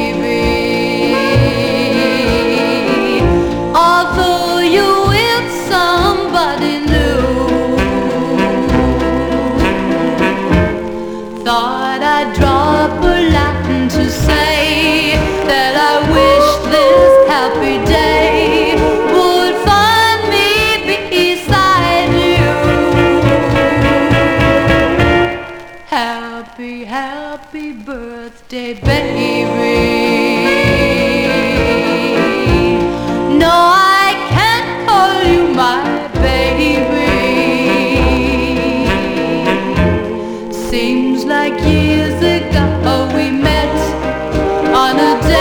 baby. Although you're with somebody new, thought I'd drop a line to say that I wish this happy day would find me beside you. Happy, happy birthday, baby. No, I can't call you my baby. Seems like years ago we met on a day